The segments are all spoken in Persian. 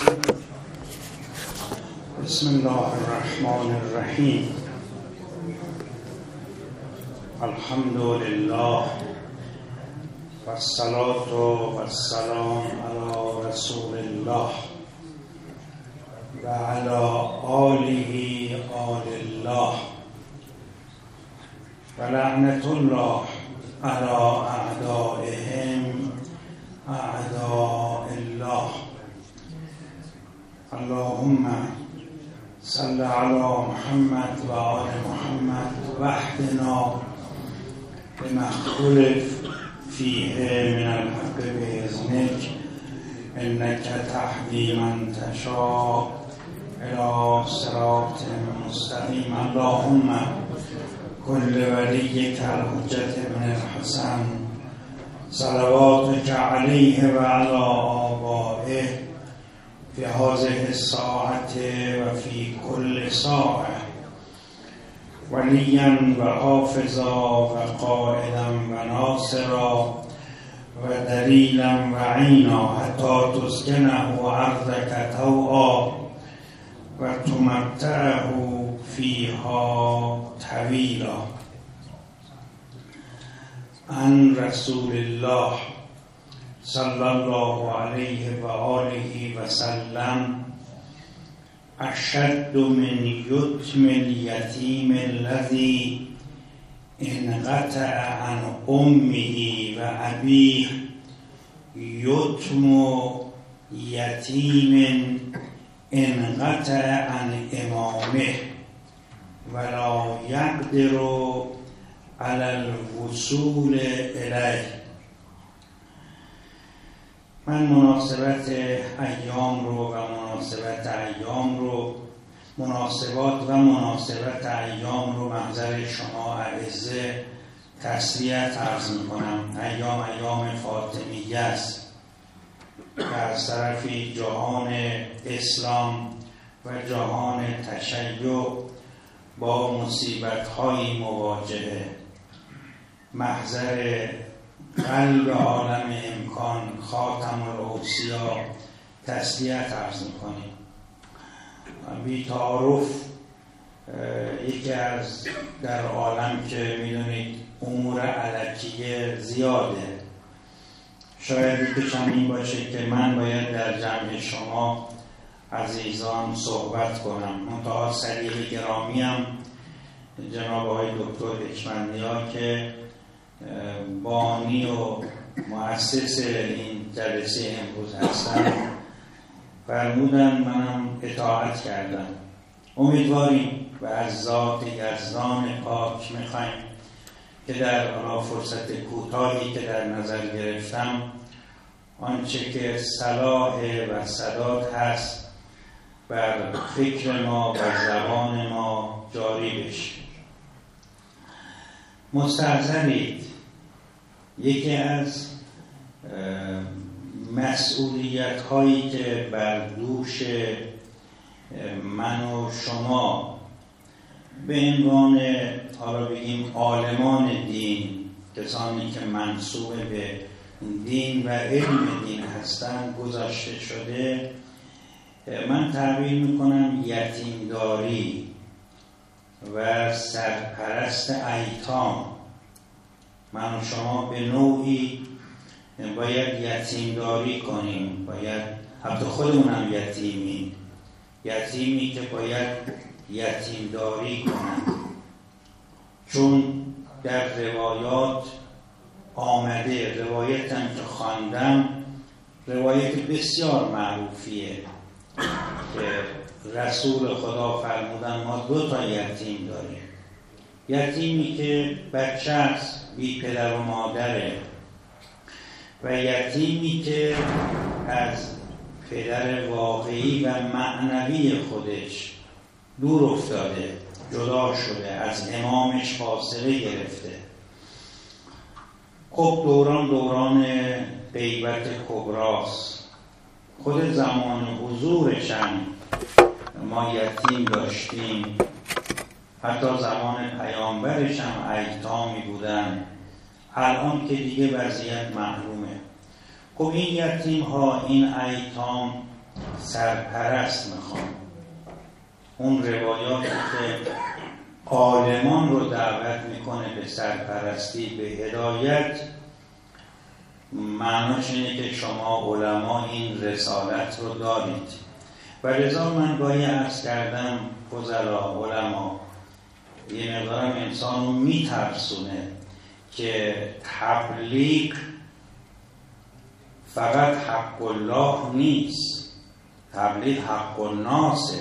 بسم الله الرحمن الرحیم. الحمد لله و الصلاة و السلام علی رسول الله و علی آله آل الله و لعنت الله علی اعدائهم اعداء الله. اللهم صل علی محمد و آل محمد وحدنا بما اختلف فيه من الحق بإذنك إنك تهدي من تشاء إلى صراط مستقيم. اللهم كل وليك الحجة بن الحسن صلواتك عليه وعلى آبائه في هذه الساعة وفي كل ساعة وليا وحافظا وقائدا وناصرا ودليلا وعينا حتى تسكنه أرضك طوعا وتمتعه فيها طويلا. عن رسول الله صلی الله علیه و آله و سلم: اشد من یتم الیتیم الذی انقطع عن امه و ابیه یتم یتیم انقطع عن امامه ولا یقدر علی الوصول الیه. من مناسبات ایام رو محضر شما اعزه تسلیت عرض می‌کنم. ایام فاطمیه است که از طرفی جهان اسلام و جهان تشیع با مصیبت‌های مواجهه. محضر قلب عالم امکان خاتم الاوصیا تسلیت عرض می‌کنیم. بی تعارف یکی از در عالم که می‌دونید امور الکیه زیاده، شاید یکیشم این باشه که من باید در جمع شما عزیزان صحبت کنم. منتها صدیق گرامیم جناب آقای دکتر حکمت‌نیا که بانی و مؤسس این جلسه امروز هستن فرمودن، منم اطاعت کردم. امیدواریم و از ذات یزدان پاک میخوایم که در فرصت کوتاهی که در نظر گرفتم آنچه که صلاح و سداد هست بر فکر ما و زبان ما جاری بشه. مستحضرید یکی از مسئولیت هایی که بر دوش من و شما به عنوان حالا بگیم عالمان دین، کسانی که منسوب به دین و علم دین هستند گذاشته شده، من تعبیر میکنم یتیمداری و سرپرست ایتام. من و شما به نوعی باید یتیمداری کنیم، باید حتی خودمونم یتیمی که باید یتیمداری کنم، چون در روایات آمده، روایتم که خواندم روایت بسیار معروفیه که رسول خدا فرمودن ما 2 یتیم داریم. یتیمی که بچه است، بی پدر و مادره، و یتیمی که از پدر واقعی و معنوی خودش دور افتاده، جدا شده، از امامش فاصله گرفته. خب دوران غیبت کبراست. خود زمان حضورش هم ما یتیم داشتیم، حتی زمان پیامبرش هم ایتامی بودن. الان که دیگه وضعیت معلومه. خب این یتیم ها، این ایتام سرپرست میخوام. اون روایاتی که عالمان رو دعوت میکنه به سرپرستی، به هدایت، معناش اینه که شما علما این رسالت رو دارید. و لذا من گاهی عرض کردم فضلا، علما، یه مقدارم انسان رو میترسونه که تبلیغ فقط حق الله نیست، تبلیغ حق الناسه.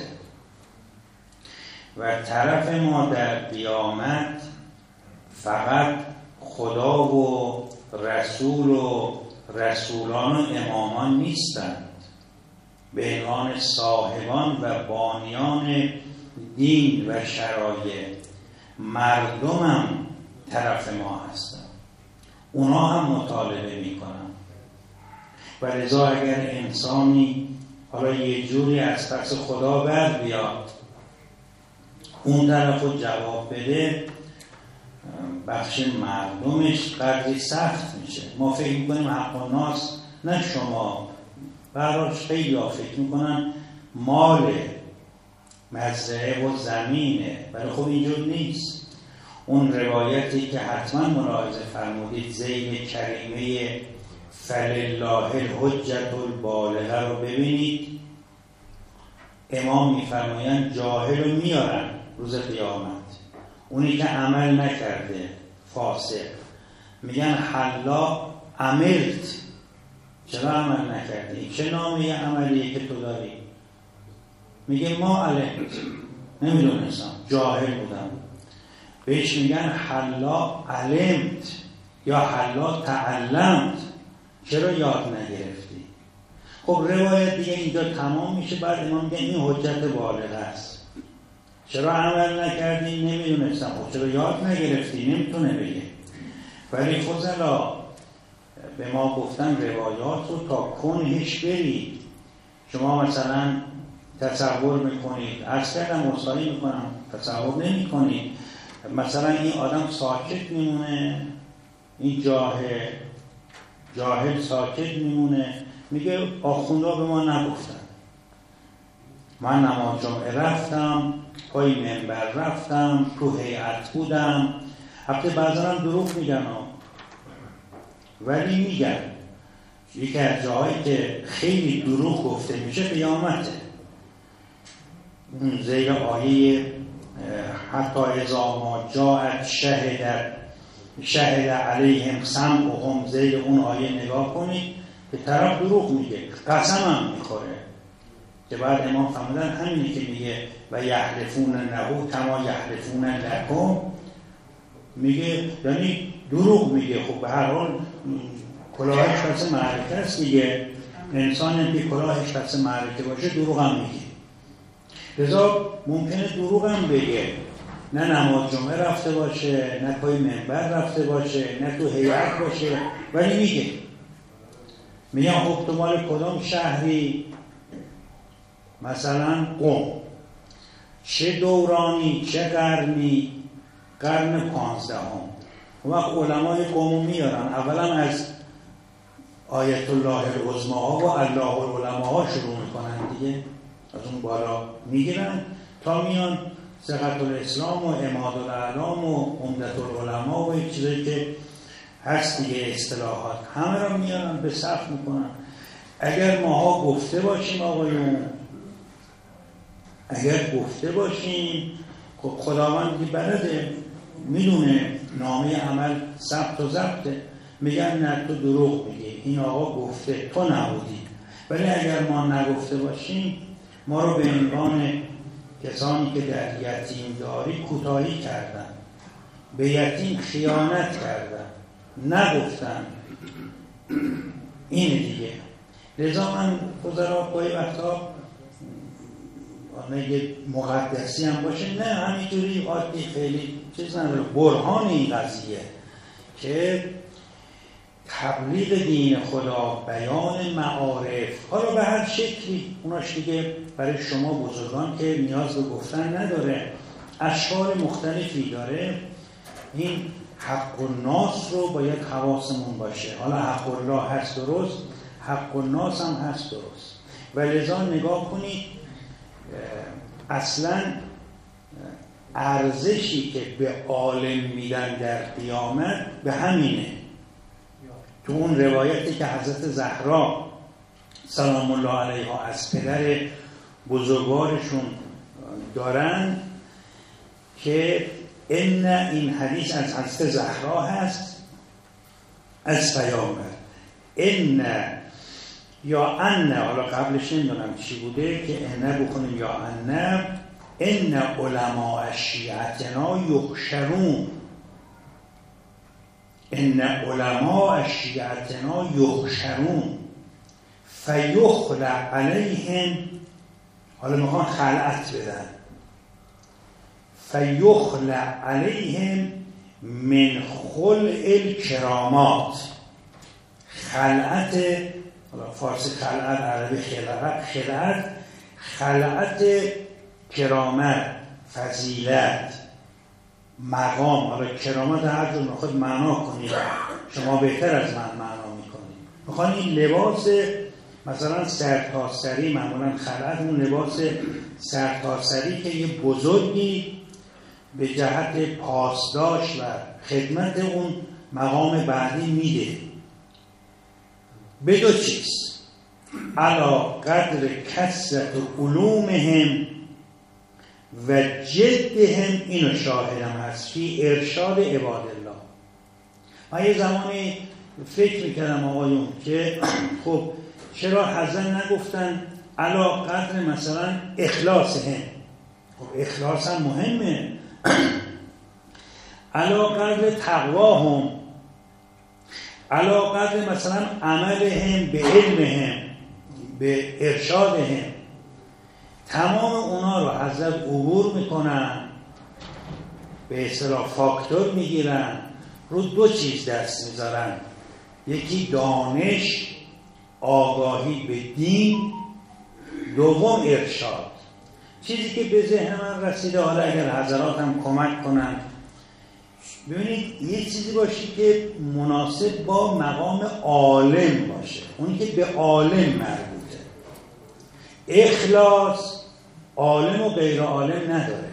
و طرف ما در قیامت فقط خدا و رسول و رسولان و امامان نیستند، به عنوان صاحبان و بانیان دین و شرایع مردم هم طرف ما هستند، اونا هم مطالبه میکنن. و لذا اگر انسانی حالا یه جوری از پس خدا بر بیاد، اون طرف رو جواب بده، بخش مردمش قدری سخت میشه. ما فکر میکنیم حق الناس، نه شما، براش خیلی ها فکر میکنن مال مزرعه و زمینه، ولی خب اینجور نیست. اون روایتی که حتما ملاحظه فرمودید، زید کریمه فلله الحجة البالغه رو ببینید. امام میفرمایند جاهل رو میارن روز قیامت، اونی که عمل نکرده، فاسق، میگن حلا عملت، چرا عمل نکردی؟ چه نامه عملیه که تو داری؟ میگه ما علمت، نمیدونستم، جاهل بودم. بهش میگن حلا علمت یا حلا تعلمت، چرا یاد نگرفتی؟ خب روایت دیگه اینجا تمام میشه. بعد امام میگه این حجت بالغه است، چرا عمل نکردی؟ نمیدونستم. خب چرا یاد نگرفتی؟ نمیتونه بگه. ولی فضلا به ما گفتن روایات رو تا کنهش برید. شما مثلا تصور میکنید، عرض کردم اصلاحی میکنم، تصور نمی کنید مثلا این آدم ساکت میمونه، این جاهل ساکت میمونه، میگه آخوندا به ما نگفتن، من نماز جمعه رفتم، پای منبر رفتم، تو هیئت بودم. البته بعضا هم دروغ میگن ولی میگن. یکی از جاهایی که خیلی دروغ گفته میشه قیامته. اون زیر آیه حتی اذا ما جاءت شهد علیهم سمعهم، زیر اون آیه نگاه کنید که طرف دروغ میگه، قسم هم میخوره. که بعد امام فرمودن همینی که میگه و یحلفون له کما یحلفون لکم، میگه یعنی دروغ میگه. خب به هر حال کلاهش پس معرکه است دیگه، انسان که کلاهش پس معرکه باشه دروغ هم میگه. لذا ممکنه دروغ هم بگه، نه نماز جمعه رفته باشه، نه پای منبر رفته باشه، نه تو هیئت باشه، ولی میگه. میگن خب تو مال کدام شهری؟ مثلا قم. چه دورانی، چه قرنی؟ قرن 15. وقت علمای قومو میارن، اولا از آیت الله العظمی ها و الله العلماء ها شروع میکنن دیگه، از اون بالا میگیرن تا میان ثقة الاسلام و عماد الاعلام و عمدة العلماء و این چیزایی که هست دیگه، اصطلاحات، همه را میارن به صف میکنن. اگر ماها گفته باشیم آقایون، اگر گفته باشیم، خب خداوند دیگه بلده، میدونه نامه عمل ثبت و ضبطه، میگن نه تو دروغ میگی، این آقا گفته، تو نبودی. ولی اگر ما نگفته باشیم، ما رو به عنوان کسانی که در یتیم داری کوتاهی کردن، به یتیم خیانت کردن، نگفتن. این دیگه. لذا من فضلا گاهی وقتا یه مقدسی هم باشه، نه همینجوری عادی خیلی چیز نداره، برهان این قضیه که تبلیغ دین خدا، بیان معارف، حالا به هر شکلی، اوناش دیگه برای شما بزرگان که نیاز به گفتن نداره، اشکال مختلفی داره. این حق الناس رو باید حواسمون باشه. حالا حق الله هست درست، حق الناس هم هست درست، و لذا نگاه کنید اصلا ارزشی که به عالم میدن در قیامت به همینه. تو اون روایتی که حضرت زهرا سلام الله علیها از پدر بزرگوارشون دارن که این حدیث از حضرت زهرا هست از پیامبر، یا حالا قبلش نمیدونم چی بوده که بخونیم یا ان علماء شیعتنا یحشرون، ان علماء شیعتنا یحشرون فیخلع علیهم، حالا میخوان خلعت بدن، فیخلع علیهم من خلع الکرامات، خلعت، فارسی خلعت، عربی خلعت کرامت، فضیلت، مقام. حالا کرامت هر جور میخواد معنا کنید، شما بهتر از من معنا میکنید. میخوان این لباس مثلا سرتاسری، معمولا خلعت اون لباس سرتاسری که یه بزرگی به جهت پاسداشت و خدمت اون مقام بعدی میده، به دو چیز: علا قدر کثرت علومهم و جدهم. اینو شاهدم هست فی ارشاد عباد الله. من یه زمانی فکر میکردم آقایون که خب چرا حضرت نگفتن علا قدر مثلا اخلاصهم؟ خب اخلاص هم مهمه. علا قدر تقواهم، علا قدر مثلا عملهم به علمهم، به ارشادهم. تمام اونا رو حضرت عبور میکنن، به اصطلاح فاکتور میگیرن، رو دو چیز دست میذارن: یکی دانش، آگاهی به دین، دوم ارشاد. چیزی که به ذهن من رسیده، حالا اگر حضرات هم کمک کنن، ببینید یه چیزی باشه که مناسب با مقام عالم باشه، اونی که به عالم مربوطه. اخلاص عالم و غیر عالم نداره،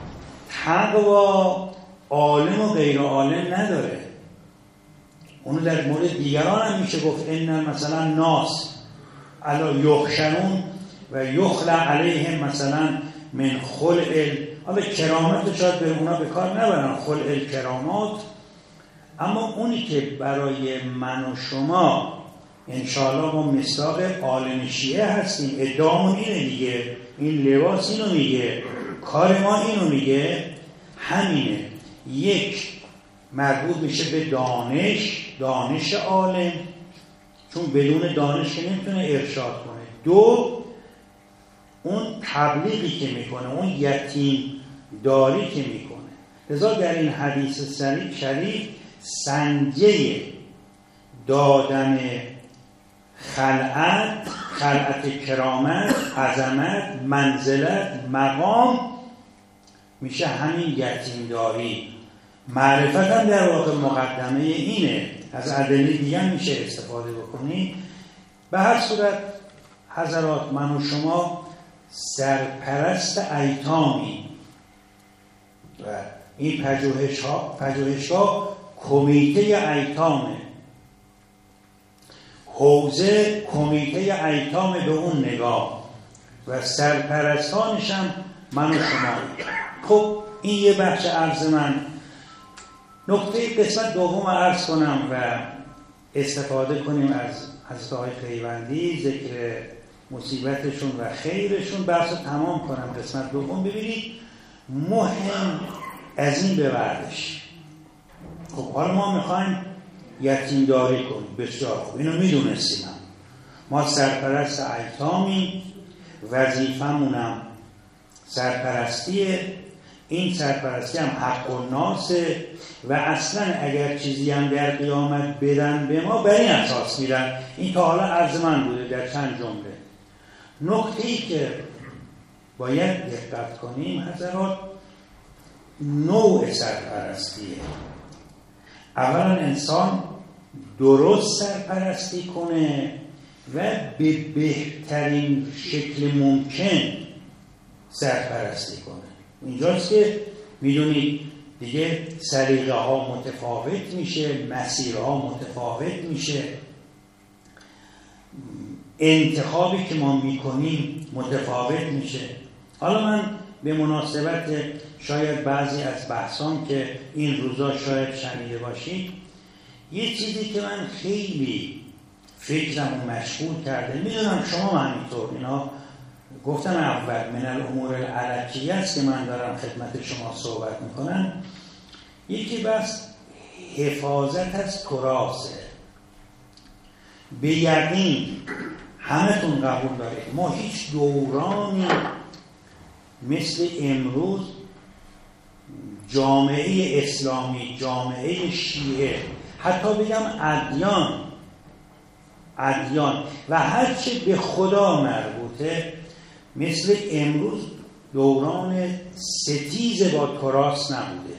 تقوا عالم و غیر عالم نداره. اونو در مورد دیگران هم میشه گفت ان مثلا ناس علا یحشرون و یخلع علیهم مثلا من خلع، حالا کرامت شاید به اونا به کار نبرن، خلع الکرامات، اما اونی که برای من و شما انشاءالله ما مصداق عالم شیعه هستیم، ادعامون اینه دیگه، این لباس اینو میگه، کار ما اینو میگه، همینه. یک مربوط میشه به دانش عالم، چون بدون دانش که نمیتونه ارشاد کنه. دو، اون تبلیغی که میکنه، اون یتیم داری که میکنه. لذا در این حدیث شریف سنجه دادن خلعت کرامت، عظمت، منزلت، مقام میشه همین یتیم داری. معرفت هم در واقع مقدمه اینه، از ادله دیگه میشه استفاده بکنی. به هر صورت حضرات، من و شما سرپرست ایتامی و این پژوهش‌ها کمیته ایتامه، حوزه کمیته ایتام به اون نگاه و سرپرستانش هم من و شما. خب این یه بخش عرض من. نکته قسمت دوم عرض کنم و استفاده کنیم از حضرت آقای پیوندی، ذکر مصیبتشون و خیرشون، بحث تمام کنم قسمت دوم. ببینید مهم از این به بعدش، خب حالا ما میخوایم یتیم داری کنیم، بسیار خوب، اینو میدونستیم. ما سرپرست ایتامی، وظیفمونم سرپرستیه. این سرپرستی هم حق الناسه و اصلا اگر چیزی هم در قیامت بدن به ما، بر این اساس میدن. این تا حالا عرض من بوده در چند جمله. نکته‌ای که باید دقت کنیم حضرات، نوع سرپرستیه. اولا انسان درست سرپرستی کنه و به بهترین شکل ممکن سرپرستی کنه. اینجاست که میدونید دیگه سلیقه ها متفاوت میشه، مسیرها متفاوت میشه، انتخابی که ما میکنیم متفاوت میشه. حالا من به مناسبت شاید بعضی از بحثام که این روزا شاید شنیده باشید، یه چیزی که من خیلی فکرمو مشغول کرده، میدونم شما همینطور، اینا گفتم اول من الامور العلکیه است که من دارم خدمت شما صحبت میکنم. یکی بس حفاظت از تراثه. به یقین همتون قبول دارید ما هیچ دورانی مثل امروز جامعه اسلامی، جامعه شیعه، حتی بگم ادیان و هرچه به خدا مربوطه مثل امروز دوران ستیز با تراث نبوده.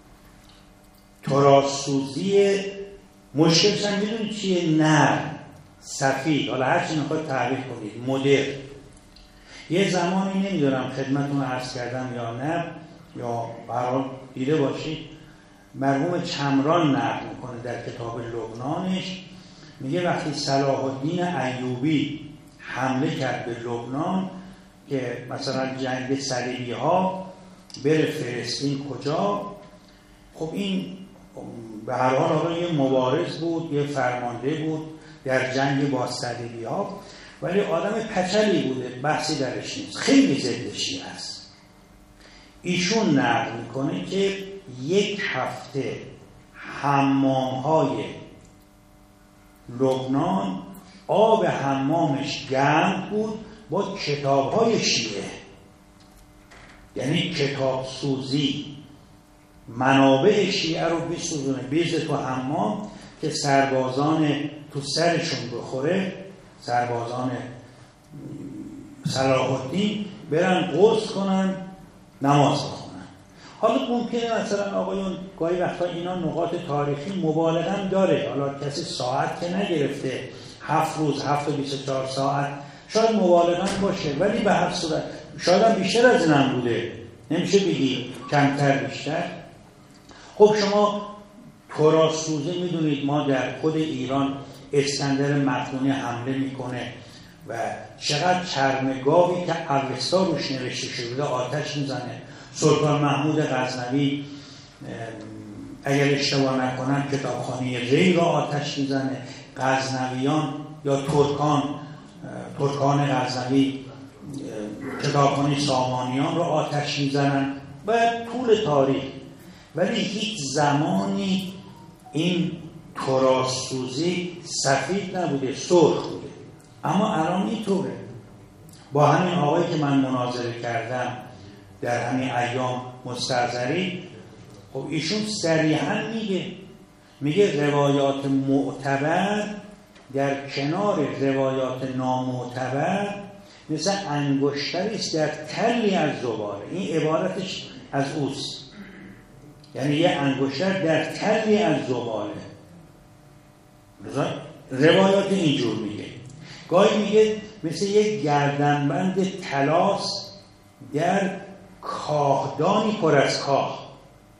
تراث سوزی مشکلش هم میدونید چیه؟ نر، سفید، حالا هرچی میخواد تعریف کنید، مدر. یه زمانی نمیدونم خدمتون عرض کردم یا نه، یا برای دیده باشید، مرحوم چمران نقل میکنه در کتاب لبنانش، میگه وقتی صلاح الدین ایوبی حمله کرد به لبنان که مثلا جنگ صلیبی ها بره فلسطین کجا، خب این به هر حال یه مبارز بود، یه فرمانده بود در جنگ با صلیبی ها، ولی آدم پچلی بوده، بحثی درش نیست، خیلی ضد شیعه است. ایشون نقل میکنه که یک هفته حمام‌های لبنان آب حمامش گرم بود با کتاب‌های شیعه، یعنی کتاب سوزی، منابع شیعه رو بسوزونه، بیزه تو حمام که سربازان تو سرشون بخوره، سربازان صلاح الدین برن غسل کنن، نماز بخونن. حالا ممکنه مثلا آقایون گاهی وقتا اینا نقاط تاریخی مبالغه هم داره، حالا کسی ساعت که نگرفته 7 روز 7 و 24 ساعت، شاید مبالغه هم باشه، ولی به هر صورت شاید هم بیشتر از این هم بوده، نمیشه بگی کمتر بیشتر. خب شما تراث سوزی میدونید ما در خود ایران اسکندر مقدونی حمله میکنه و چقدر چرمگاوی که اوستا روش نوشته شده آتش میزنه. سلطان محمود غزنوی اگر اشتباه نکنم کتابخانه ری را آتش میزنه. غزنویان یا ترکان غزنوی کتابخانه سامانیان را آتش میزنن و طول تاریخ. ولی هیچ زمانی این تراث سوزی سفید نبوده، سرخ بوده. اما الان اینطوره. با همین آقایی که من مناظره کردم در همین ایام مستحضری، خب ایشون صریحاً میگه روایات معتبر در کنار روایات نامعتبر مثل انگشتری است در تلی از زباله. این عبارتش از اوست، یعنی یه انگشتر در تلی از زباله. روایات اینجور میگه. گاهی میگه مثل یک گردنبند طلاست در کاهدانی پر از کاه،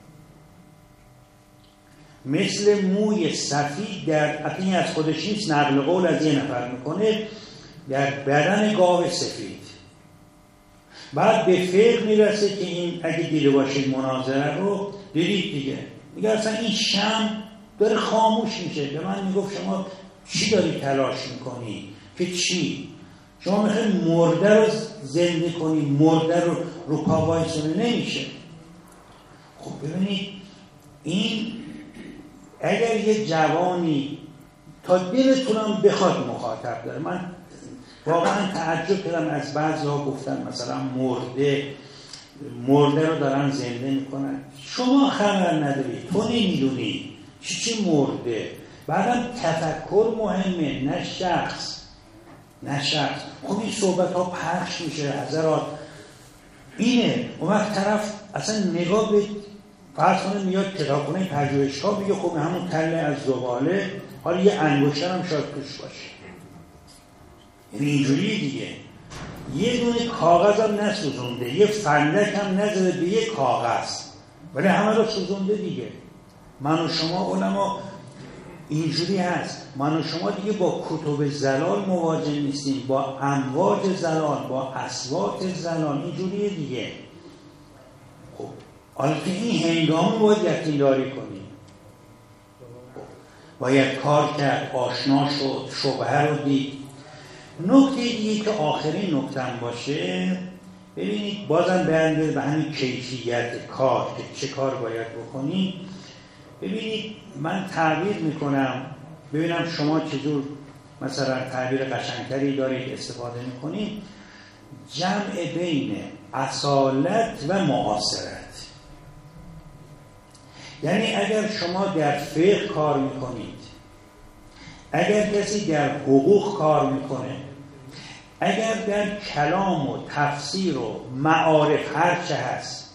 مثل موی سفید در، این از خودش نیست، نقل قول از یه نفر میکنه، در بدن گاو سفید. بعد به فقه میرسه که این اگه دیده باشید مناظره رو دیدید دیگه، میگه اصلا این شمع داره خاموش میشه. به من میگفت شما چی داری تلاش میکنی؟ که چی؟ شما میخوای مرده رو زنده کنی، مرده رو پا وایسونه، نمیشه. خب ببینید این اگر یه جوانی تا دلتونم بخواد مخاطب داره، من واقعا تعجب کردم از بعضی ها گفتن مثلا مرده رو دارن زنده میکنن. شما خبر نداری، تو نمیدونی چی مرده. بعدم تفکر مهمه، نه شخص. خب این صحبت ها پخش میشه، حضرات اینه. اون وقت طرف اصلا نگاه به فرض کنه میاد کتابخونه پژوهشگاه میگه خب همون تله از زباله، حالا یه انگشتر هم شاید توش باشه. یعنی اینجوری دیگه، یه دونه کاغذ هم نسوزونده، یه فندک هم نزده به یه کاغذ، ولی همه رو سوزونده دیگه. من و شما علما اینجوری هست، من و شما دیگه با کتب زلال مواجه نیستیم، با امواج زلال، با اصوات زلال، اینجوریه دیگه. خب حالا که این هنگام باید یقینداری کنیم، باید کار کرد، آشنا شد، شبهه رو دید. نکته دیگه که آخرین نکتم باشه، ببینید بازم برمیگرده به همین کیفیت کار که چه کار باید بکنیم. ببینید من تعبیر میکنم، ببینم شما چجور مثلا تعبیر قشنگتری دارید استفاده میکنید. جمع بین اصالت و معاصرت. یعنی اگر شما در فقه کار میکنید، اگر کسی در حقوق کار میکنه، اگر در کلام و تفسیر و معارف هر چه هست،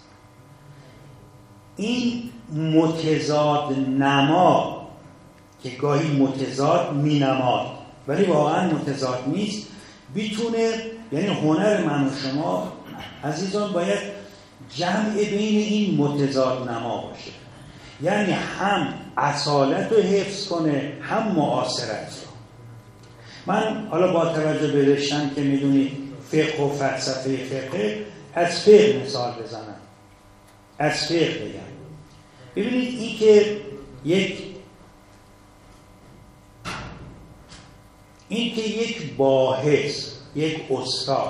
این متضاد نما که گاهی متضاد می نماد ولی واقعا متضاد نیست، بیتونه، یعنی هنر من و شما عزیزان باید جمع بین این متضاد نما باشه، یعنی هم اصالت رو حفظ کنه هم معاصرت رو. من حالا با توجه به رشتم که میدونید فقه و فلسفه فقه، از فقه مثال بزنم، از فقه بگم. ببینید این که یک باحث، یک استاد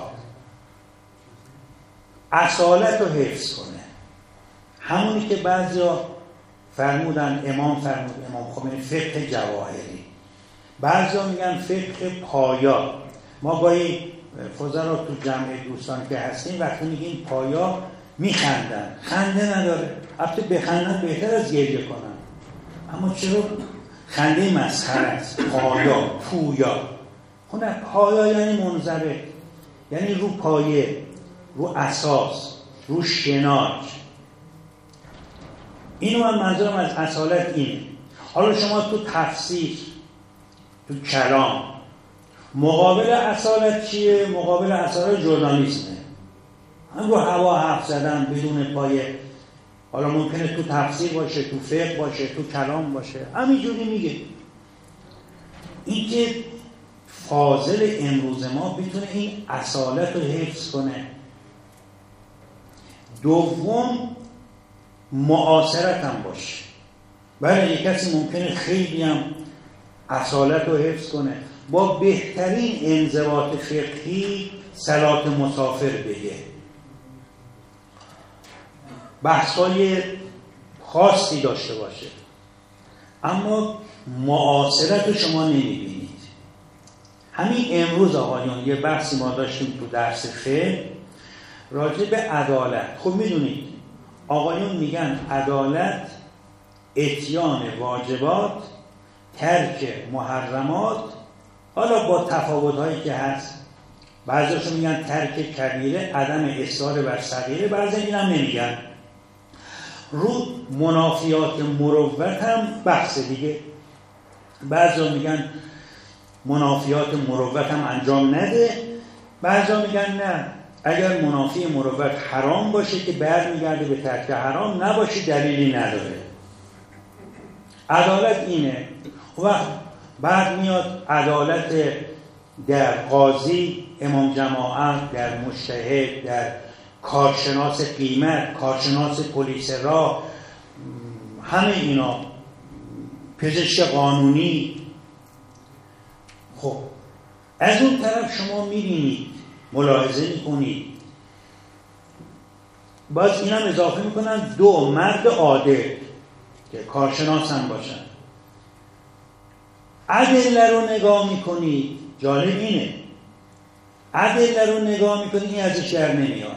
اصالت رو حفظ کنه، همونی که بعضیا فرمودن، امام خمینی فقه جواهری، بعضیا میگن فقه پایا. ما گاهی فضلا تو جمع دوستان که هستیم وقتی میگیم پایا میخندن، خنده نداره، البته بخندن بهتر از گریه کنن، اما چرا خنده مسخره است. پایا، پویا، خونه پایا یعنی منضبط، یعنی رو پایه، رو اساس، رو شناج. اینو من منظورم از اصالت اینه. حالا شما تو تفسیر، تو کلام، مقابل اصالت چیه؟ مقابل اصالت ژورنالیسمه، هم رو هوا حرف زدن بدون پایه. حالا ممکنه تو تفسیر باشه، تو فقه باشه، تو کلام باشه، همینجوری میگه. این که فاضل امروز ما بتونه این اصالت رو حفظ کنه. دوم معاصرت هم باشه. برای یک کسی ممکنه خیلی هم اصالت رو حفظ کنه، با بهترین انضباط فقهی صلات مسافر بگه، بحثای خاصی داشته باشه، اما معاصرت رو شما نمیبینید. همین امروز آقایان یه بحثی ما داشتیم تو درس فقه راجع به عدالت. خب میدونید آقایون میگن عدالت اتیان واجبات، ترک محرمات، حالا با تفاوت‌هایی که هست، بعضی‌هاشون میگن ترک کبیره، عدم اصرار بر صغیره، بعضی این هم نمیگن. رو منافیات مروت هم بحث دیگه، بعضی میگن منافیات مروت هم انجام نده، بعضی میگن نه، اگر منافی مروت حرام باشه که برمیگرده به ترک حرام، نباشه دلیلی نداره. عدالت اینه. و بعد میاد عدالت در قاضی، امام جماعت، در مجتهد، در کارشناس قیمت، کارشناس پلیس راه، همه اینا، پزشک قانونی. خب از اون طرف شما میبینید، ملاحظه میکنید، باز این هم اضافه میکنن دو مرد عادل که کارشناس هم باشن. ادله رو نگاه میکنید، جالب اینه، ادله رو نگاه میکنید، این ازش در نمیاد،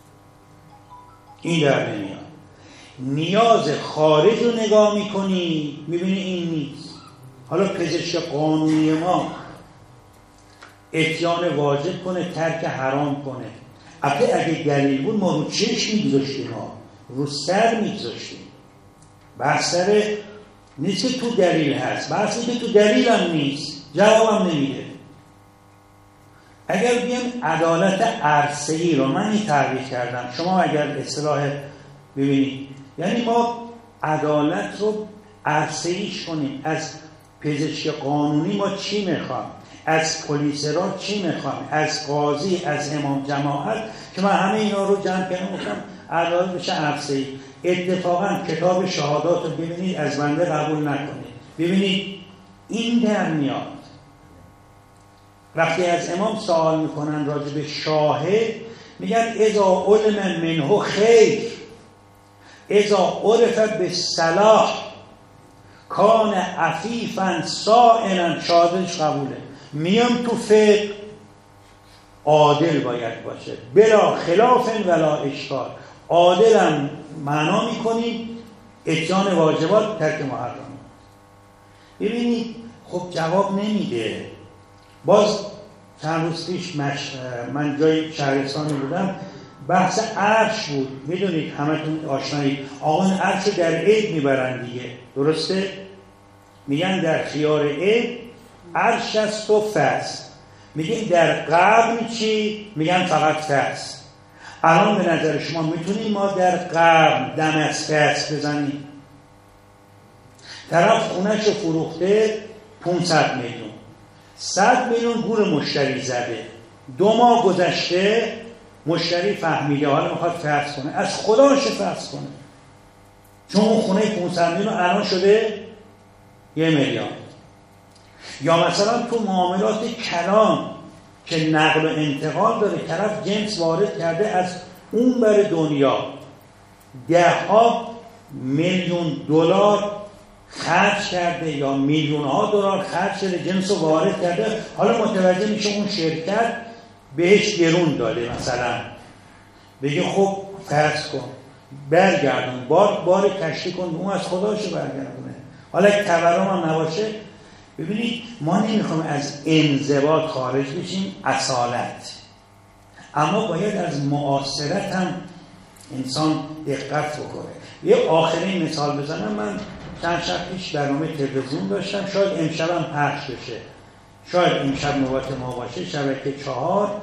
این در نمیاد. نیاز خارج رو نگاه میکنید، میبینید این نیست. حالا پزشک قانونی ما اتیان واجب کنه، ترک حرام کنه، اگه دلیل بود ما رو چشم میگذاشتیم، ما رو سر میگذاشتیم. بحث سر نیست که تو دلیل هست، بحثی که تو دلیل هم نیست، جواب هم نمیده. اگر بیم عدالت عرصه‌ای رو من این تعریف کردم، شما اگر اصطلاح ببینید، یعنی ما عدالت رو عرصه‌ایش کنیم. از پزشک قانونی ما چی میخوام، از پلیس را چی میخوام، از قاضی، از امام جماعت، که من همه اینا رو جمع کردم گفتم عدالت بشه عرصه‌ای. اتفاقا کتاب شهادات رو ببینید، از بنده قبول نکنید، ببینید این در میاد. وقتی از امام سوال میکنن راجع به شاهد، میگن اذا علم منه خیر، اذا عرف بالصلاح کان عفیفا سائلا، شهادتش قبوله. میام تو فقه عادل باید باشه، بلا خلاف ولا اشکال. عادل هم معنا میکنیم اتیان واجبات، ترک محرمات. ببینید خب جواب نمیده. باز چند روز پیش من جای شهرستانی بودم، بحث عرش بود. میدونید همتون آشنایید، آقا عرش در عید میبرن دیگه، درسته؟ میگن در خیار عید عرش است و فس. میگن در قبر چی؟ میگن فقط فس. الان به نظر شما میتونیم ما در قبر دم از فس بزنیم؟ طرف خونه‌شو فروخته 500 میلیون، 100 میلیون گور مشتری زده، 2 ماه گذشته مشتری فهمیده حالا میخواد فرض کنه، از خداش فرض کنه، چون اون خونه 500 میلیون الان شده 1 میلیارد. یا مثلا تو معاملات کلان که نقل و انتقال داره، طرف جنس وارد کرده از اون بر دنیا، 10 میلیون دلار خرج کرده یا میلیون ها دلار خرج کرده، جنس رو وارد کرده، حالا متوجه میشه اون شرکت بهش گرون داده، مثلا بگه خب فرض کن برگردون، بار کشتی کن، اون از خداشو برگردونه. حالا اگه تورم هم نباشه، ببینید ما نمیخوام از انضباط خارج بشیم، اصالت، اما باید از معاصرت هم انسان دقت بکنه. یه آخرین مثال بزنم. من چند شب پیش برنامه تلویزیون داشتم، شاید امشب هم پخش بشه، شاید امشب نوبت ما باشه، شبکه 4.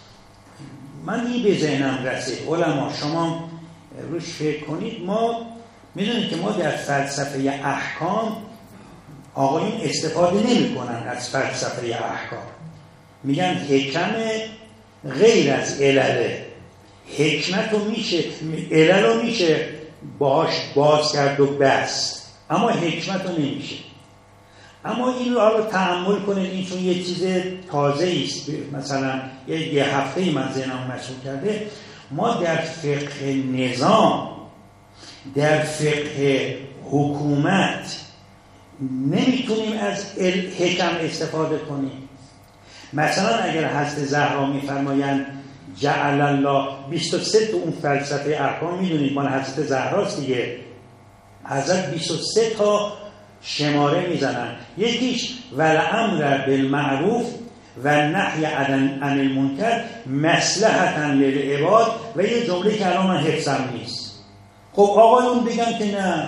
من این به ذهنم رسید، علما شما روش فکر کنید. ما میدونید که ما در فلسفه احکام آقایون استفاده نمی کنن از فلسفه احکام. میگن حکم غیر از علله، حکمت رو میشه، علل رو میشه باهاش باز کرد و بست، اما حکمت رو نمیشه. اما این رو حالا تأمل کنید، این چون یه چیز تازه است، مثلا یه هفته من ذهنم مشغول کرده. ما در فقه نظام، در فقه حکومت نمیتونیم از حکم استفاده کنیم. مثلا اگر حضرت زهرا میفرمایند جعل الله 23 تو اون فلسفه احکام، میدونید مال حضرت زهراست دیگه، حضرت 23 تا شماره میزنن. یکیش والامر بالمعروف و نهی عن المنکر مصلحتا للعباد، و یه جمله که الان من حفظم نیست. خب آقایون بگن که نه،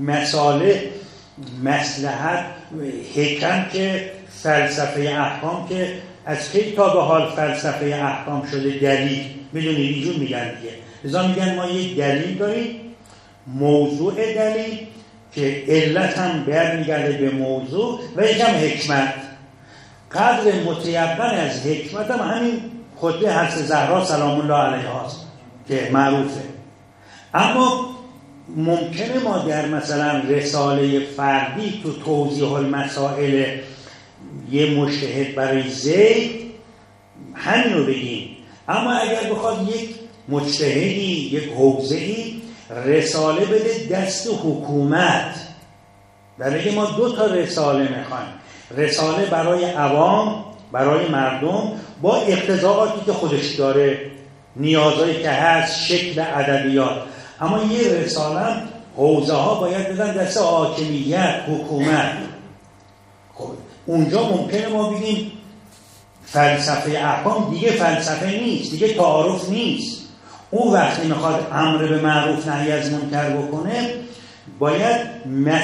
مصلحت حکم که فلسفه احکام که از کی تا به حال فلسفه احکام شده دلیل، میدونید اینجور میگن دیگه. لذا میگن ما یک دلیل داریم، موضوع دلیل که علت هم برمیگرده به موضوع، و یکم حکمت. قدر متیقن از حکمت هم همین خطبه حضرت زهرا سلام الله علیها است که معروفه. اما ممکنه ما در مثلا رساله فردی تو توضیح المسائل یه مجتهد برای زید همین رو بگیم، اما اگر بخواد یک مجتهدی، یک حوزه‌ای رساله بده دست حکومت، برای ما 2 تا رساله میخوایم، رساله برای عوام، برای مردم با اقتضاعاتی که خودش داره، نیازهایی که هست، شکل ادبیات، اما یه رساله حوزه ها باید بدن دست حاکمیت، حکومت. خب اونجا ممکنه ما بگیم فلسفه احکام دیگه فلسفه نیست، دیگه تعارف نیست. اون وقتی میخواد امر به معروف نهی از منکر بکنه، باید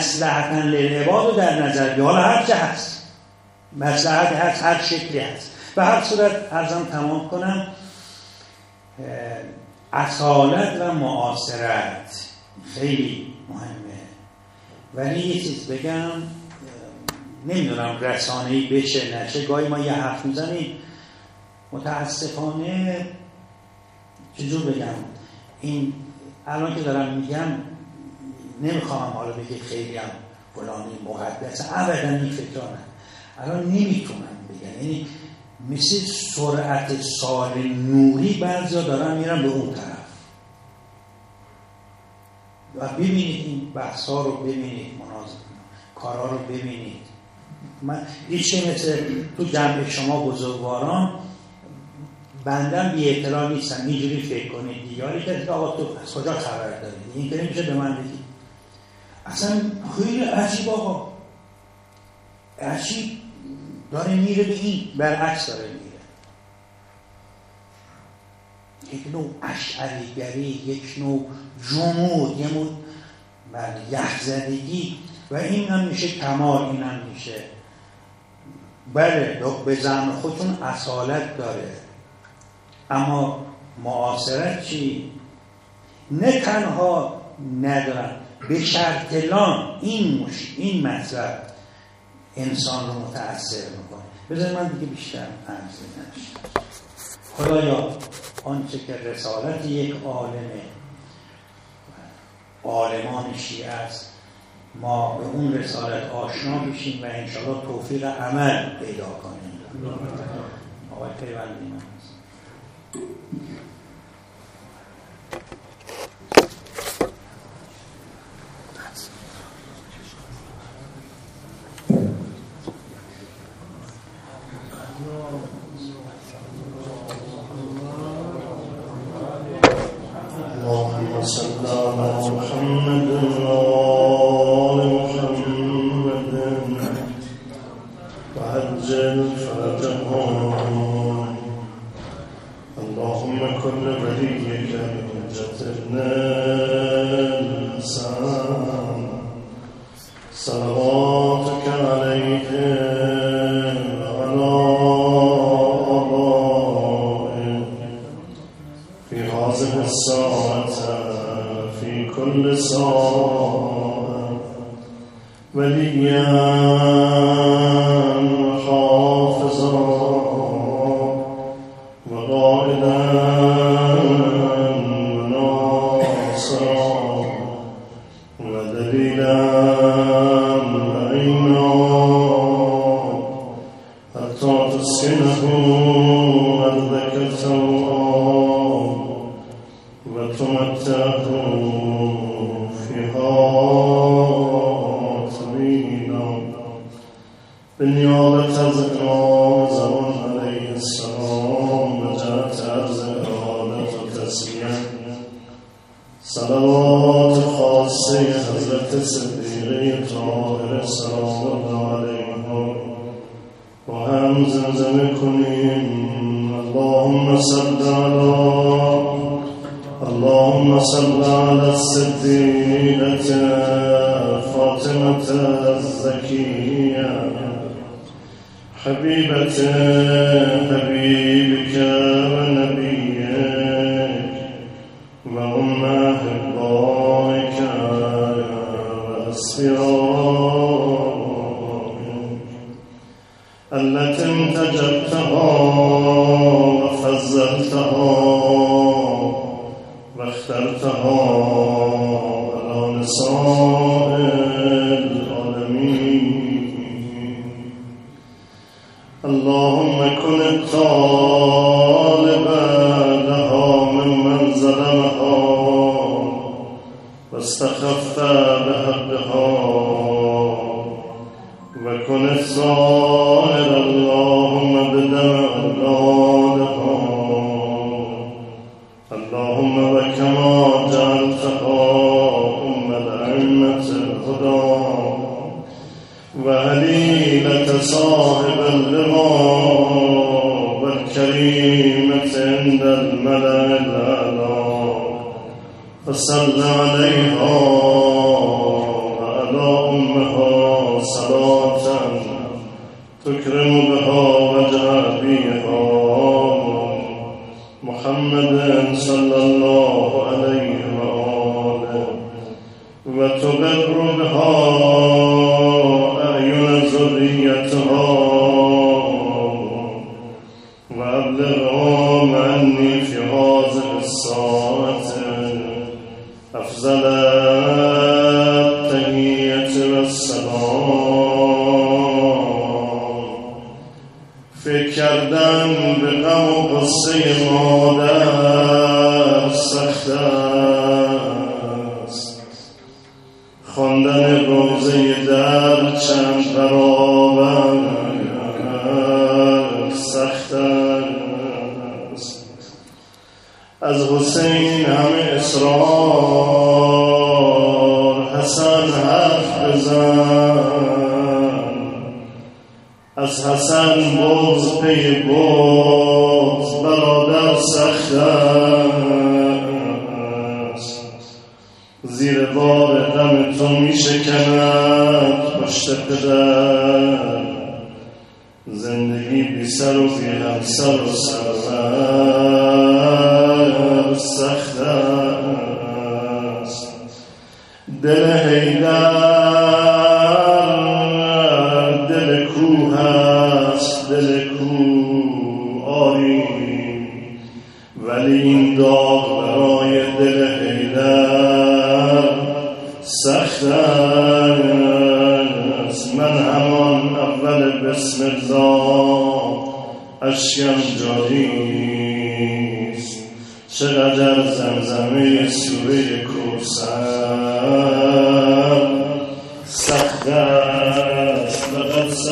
مصلحتا للعباد رو در نظر بگیره. حالا هر چه هست مصلحت هست، هر شکلی هست، به هر صورت عرضم تمام کنم، اصالت و معاصرت خیلی مهمه. ولی یه چیز بگم، نمیدونم رسانه‌ای بشه نشه، گاهی ما یه حرف میزنیم متاسفانه، چجور بگم، این الان که دارم میگم نمیخوام حالا بگه خیلی هم فلانی مقدسه، ابدا این فکر الان نمیتونم بگم. یعنی مثل سرعت سال نوری بعضیا دارن میرن به اون طرف و ببینید این بحثا رو، ببینید کارا رو ببینید. من هیچی مثل تو جمع شما بزرگواران بندم بی اطلاع نیستم، اینجوری فکر کنید دیگری که آقا تو از کجا خبر دارید، این که نمیشه به من بگید. اصلا خیلی عجیب آقا، عجیب داره میره به این، برعکس داره میره. یک نوع اشعریگری، یک نوع جمود، یک نوع یحزدگی، و این هم میشه کمال، این هم میشه بله به زعم خودتون اصالت داره. اما معاصرت چی؟ نه تنها ندارن، به شرط لام این مطلب انسان رو متأثر میکنه. بذار من دیگه بیشتر عرض نشم. خدایا آنچه که رسالت یک عالمان شیعه است، ما به اون رسالت آشنا بشیم و انشاءالله توفیق عمل پیدا کنیم. آقای پیوندی من اللهم صل على محمد وآل محمد وعجل فرجهم. اللهم كن وليك حجة ابن الحسن صلواتك عليه وعلى آبائه في هذه الساعة في كل ساعة وليا وحافظا وقائدا وناصرا ودليلا وعينا حتى تسكنه أرضك التواب وتمتعه فيها طويلا بالنيابة از امام زمان علیه السلام و جهت عرض ارادت و تسلیت صلوات خاصه حضرت صدیقه طاهره سلام الله علیها و هم زمزمه کنیم. اللهم صل على الصديقة فاطمة الزكية حبيبة حبيبك ونبيك وأم أحبائك وأصفيائك التي انتجبتها وفضلتها واخترتها على نساء العالمين. اللهم كن الطالب لها ممن ظلمها واستخف بحقها وكن السائر اللهم بدم أولادها. اللهم وكما جعلتها أم الأئمة الهدى وهليلة صاحب اللواء والكريمة عند الملأ الأعلى فصل عليها وعلى أمها صلاة تكرم بها وجه أبيها محمد صلی الله علیه و آله و تقر بها اعین ذریتها و ابلغهم عنی فی هذه الساعة افضل التحیة و السلام. فکر کردن به غم و غصه مادر سخت است، خواندن روضه در چند برابر سخت است. از حسین همه اصرار حسن حرف بزن، از حسن بغض پی بغض برادر سخت است. زیر بار غم تو می شکند پشت پدر، زندگی بی سر و بی همسر و سرور سخت است. دل حیدر دل کوه است، دل کوه آری، ولی این داغ برای دل حیدر سخت است. من همان اول بسم الله اشکم جاریست، چقدر زمزمه سوره کوثر سخت است.